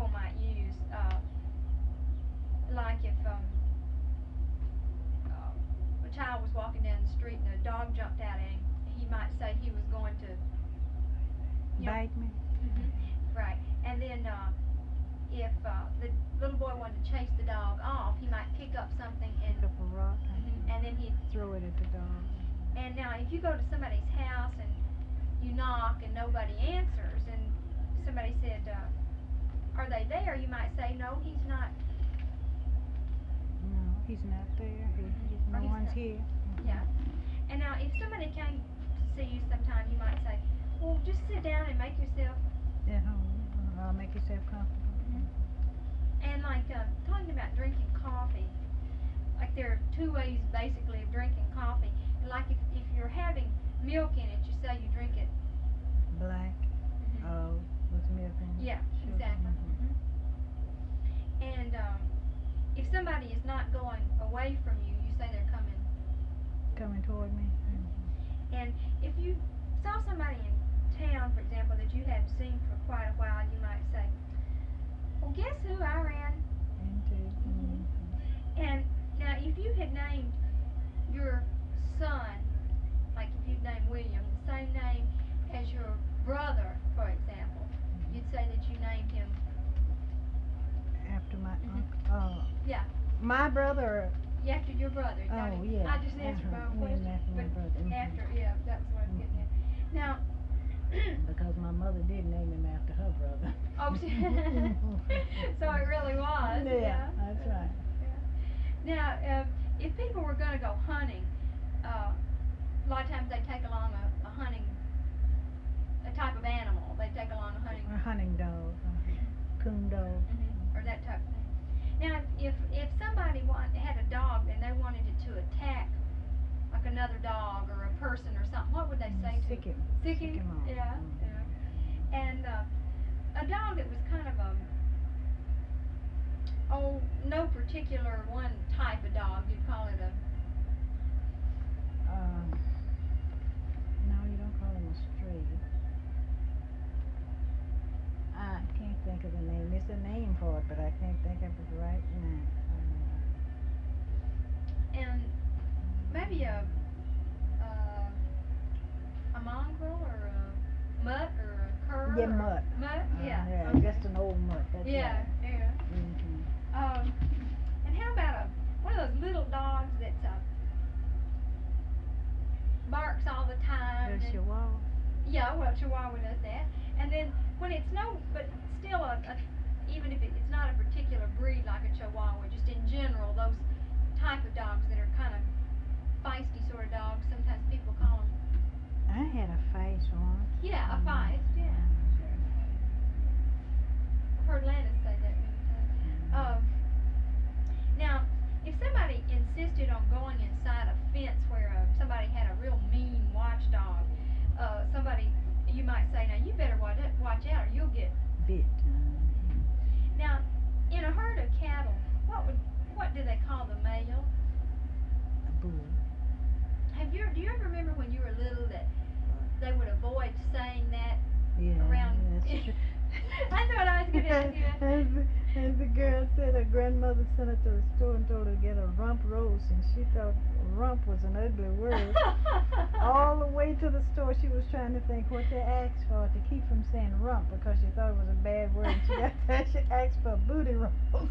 people might use, like if a child was walking down the street and a dog jumped out at him, he might say he was going to, Bite me. Right. And then if the little boy wanted to chase the dog off, he might pick up something and Pick up a rock and then he'd throw it at the dog. And now if you go to somebody's house and you knock and nobody answers and somebody said, are they there? You might say, no, he's not. No, he's not there. No he's one's not. here. Yeah. And now if somebody came to see you sometime, you might say, well, just sit down and make yourself At home. Make yourself comfortable. And like talking about drinking coffee, like there are two ways basically of drinking coffee. And like if you're having milk in it, you say you drink it Black. Oh, with milk in it. Yeah, Sugar. exactly. And if somebody is not going away from you, you say they're coming. Coming toward me. And if you saw somebody in town, for example, that you hadn't seen for quite a while, you might say, well, guess who I ran Into. And now if you had named your son, like if you'd named William, the same name as your brother, for example, you'd say that you named him. After my uncle. Yeah. My brother. After your brother. Oh, yeah. I just answered my own question. After my brother. After, yeah, that was what I was getting at. Now, because my mother did name him after her brother. oh, so it really was. Yeah, that's right. Yeah. Now, if people were going to go hunting, a lot of times they take along a hunting, a type of animal. They take along a hunting. A hunting dog. Coon dog. Or that type of thing. Now, if somebody had a dog and they wanted it to attack like another dog or a person or something, what would they say to Sick him. Sick him? off. Yeah, yeah. And a dog that was kind of no particular one type of dog, you'd call it a... No, you don't call him a stray. I can't think of the name. There's a name for it, but I can't think of it right now. And maybe a mongrel or a mutt or a cur. Yeah, mutt. Mutt, yeah. Yeah, Okay. just an old mutt. That's Yeah, right. yeah. And how about one of those little dogs that barks all the time? The Chihuahua. Yeah, well, Chihuahua does that. And then when it's but still even if it's not a particular breed like a Chihuahua, just in general, those type of dogs that are kind of feisty sort of dogs, sometimes people call them. I had a face once. Yeah, a feist, yeah. Sure. I've heard Lana say that many times. Now, if somebody insisted on going inside a fence where somebody had a real mean watchdog, you might say, now you better watch out or you'll get Bit. Now, in a herd of cattle, what do they call the male? A bull. Do you ever remember when you were little that they would avoid saying that Yeah, around? that's true. That's what I was going to ask you. As the girl said, her grandmother sent her to the store and told her to get a rump roast, and she thought rump was an ugly word. All the way to the store, she was trying to think what to ask for to keep from saying rump because she thought it was a bad word. She got that. She asked for a booty roast. Oh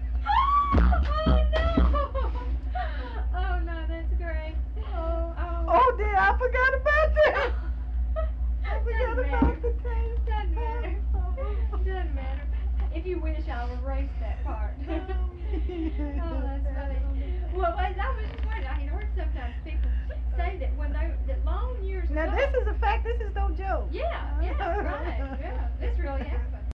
no! Oh no, that's great. Oh dear, I forgot about that. I forgot about the taste. Doesn't matter. Doesn't matter. If you wish, I'll erase that part. Oh, that's funny. Well, I was just wondering. I had heard sometimes people say that that long years ago. Now this is a fact. This is no joke. Yeah, right. Yeah, this really happened.